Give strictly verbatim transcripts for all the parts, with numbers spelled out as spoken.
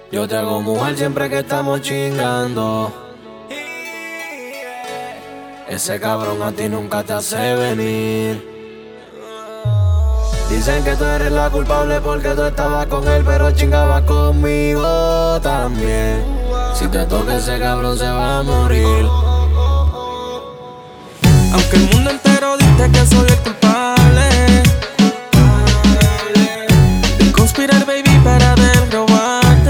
Yo te hago mujer siempre que estamos chingando. Ese cabrón a ti nunca te hace venir. Dicen que tú eres la culpable porque tú estabas con él, pero chingabas conmigo también. Si te toca ese cabrón se va a morir. Aunque el mundo entero dice que soy el culpable de conspirar, baby, para derrobarte.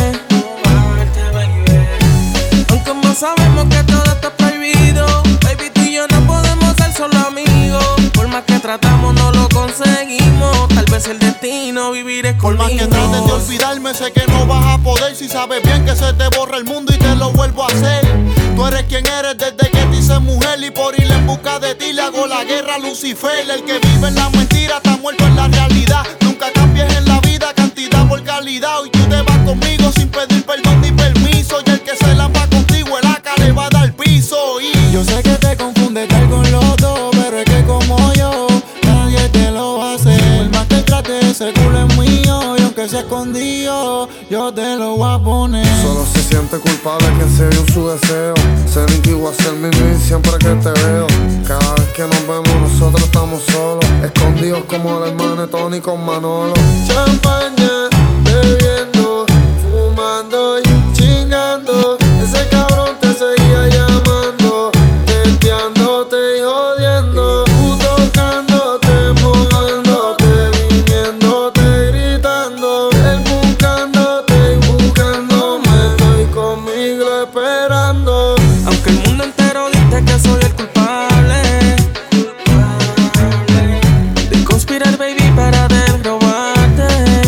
Aunque más sabemos que todo está prohibido, baby, tú y yo no podemos ser solo amigos. Por más que tratamos no lo conseguimos. Tal vez el destino vivir es Por más que conmigo. trates de olvidarme, sé que no vas a poder. Si sabes bien que se te borra el mundo y te lo vuelvo a hacer. Tú eres quien eres desde que te hice mujer, y por ir en busca de ti le hago la guerra a Lucifer. El que vive en la mentira está muerto en la realidad. Nunca cambies en la vida cantidad por calidad. Hoy tú te vas conmigo sin pedir perdón ni permiso, y el que se la va contigo el A C A le va a dar piso. Y yo sé que te confunde estar con los dos, pero es que como yo nadie te lo va a hacer. Por más que trate, ese culo es mío, y aunque sea escondido yo te lo voy a poner. Solo se siente culpable quien se dio su deseo. Ser igual a ser mi siempre que te veo. Cada vez que nos vemos nosotros estamos solos, escondidos como el hermano de Tony con Manolo. Champaña, bebiendo, fumando y chingando. Ese cabrón te seguía llamando, testeándote y jodiendo. Tú tocándote, mojándote, viniéndote, gritando. Él buscándote y buscándome, estoy conmigo esperando. Aunque el mundo entero dice que soy el culpable de conspirar, baby, para derrobarte.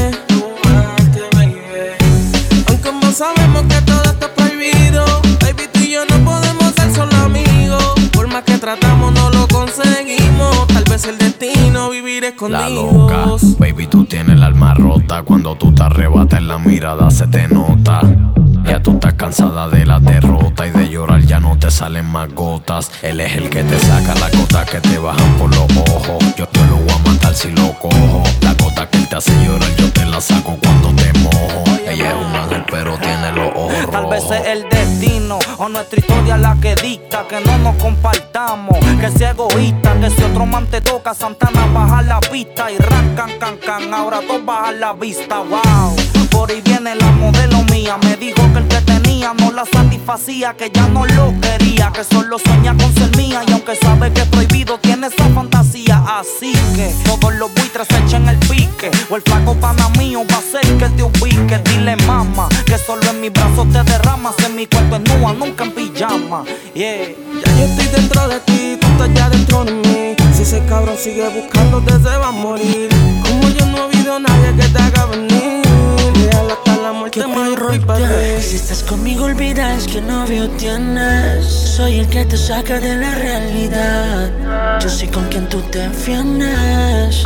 Aunque más sabemos que todo está prohibido, baby, tú y yo no podemos ser solo amigos. Por más que tratamos no lo conseguimos. Tal vez el destino vivir escondidos. La loca, baby, tú tienes el alma rota. Cuando tú te arrebatas en la mirada se te nota. Ya tú estás cansada de la derrota y de llorar ya no te salen más gotas. Él es el que te saca las gotas que te bajan por los ojos. Yo te lo voy a matar si lo cojo. La gota que él te hace llorar yo te la saco cuando te mojo. Ella es un ángel pero tiene los ojos rojos. Tal vez es el destino o nuestra historia la que dicta que no nos compartamos, que sea egoísta, que si otro man te toca, Santana baja la pista y ran, can, can, can, ahora todos bajan la vista, wow. Por ahí viene la modelo mía, me dijo que el que tenía no la satisfacía, que ya no lo quería, que solo sueña con ser mía, y aunque sabe que es prohibido tiene esa fantasía. Así que todos los buitres se echen el pique, o el flaco pana mío va a ser que te ubique. Dile mama, que solo en mis brazos te derramas, en mi cuerpo es nua, nunca en pijama, yeah. Ya yo estoy dentro de ti, tú estás ya dentro de mí. Si ese cabrón sigue buscándote se va a morir. Como yo no he habido nadie que te haga venir. Real hasta la muerte me rodear. Si estás conmigo olvidas que novio tienes. Soy el que te saca de la realidad. Yo soy con quien tú te defiendes.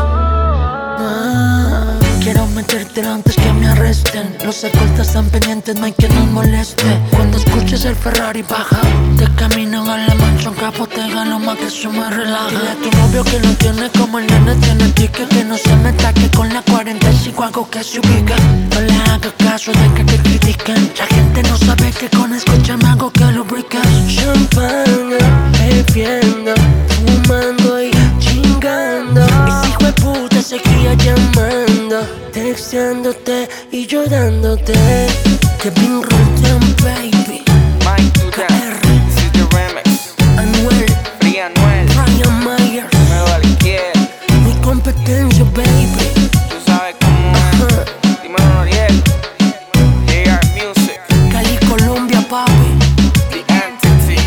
Ah, quiero metértelo antes que me arresten. Los escoltas están pendientes, no hay quien nos moleste. Cuando escuches el Ferrari baja de camino a la mansión, capotega lo más que eso me relaja. Dile a tu novio que no tiene como el nene tiene ticket, que no se me taque con la cuarenta y cinco, algo que se ubica. No le hagas caso de que te critiquen. La gente no sabe que con escucharme hago que lubricas. Champaña, bebiendo, fumando y chingando. Ese hijo de puta seguía llamando, texteándote y llorándote. Kevin Roldán, baby. Mike Duda, this is the remix. Anuel, Free Anuel, Ryan Myers, me cualquier. mi competencia, baby. Tú sabes cómo es. Dímelo, Noriel. J R Music, Cali, Colombia, papi. The Entity,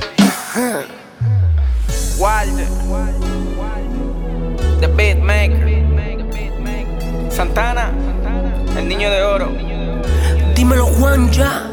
Walder, The Beatmaker, Santana, el niño de oro. Dímelo, Juan, ya.